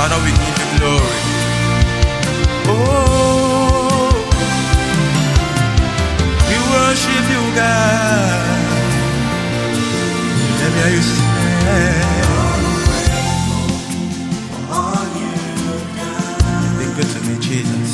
Father, we give you glory. Oh, we worship you, God. Let me hear you say, you've been good to me, Jesus.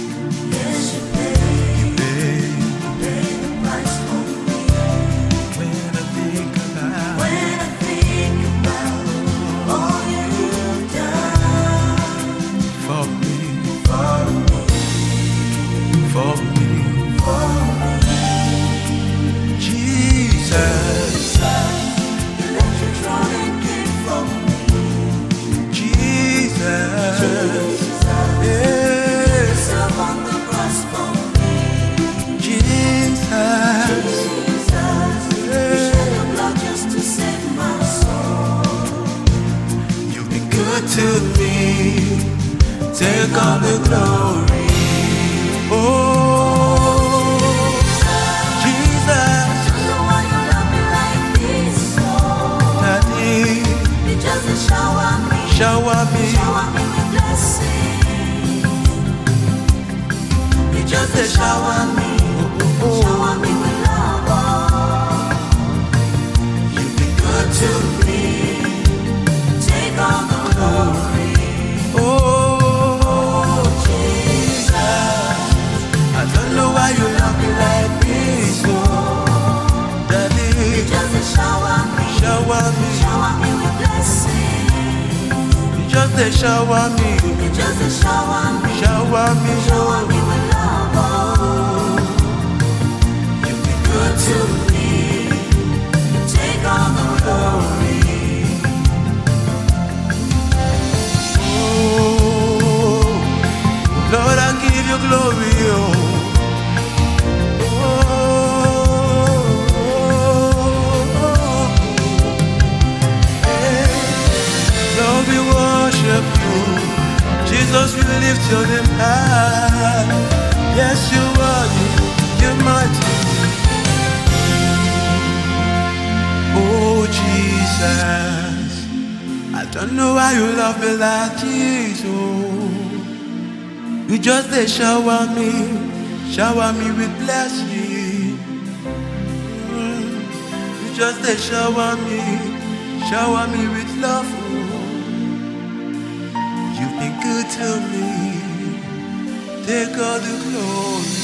To me, take all the glory. Oh, Jesus, I don't know why you love me like this. Daddy, you just shower me with blessing. You just shower me with love. You've been good to me. Take all the glory. Oh, Jesus, I don't know why you love me like this. Oh, Daddy, you just shower me with blessing. You just shower me with love. Oh, you've been good to me. Take all the glory. Lord, I give you glory, oh. Hey. Lord, we worship you. Jesus, we lift your name high. Yes, you are, you're mighty. Oh, Jesus, I don't know why you love me like this, oh. You just shower me with blessing. You just shower me with love. You've been good to me. Take all the glory.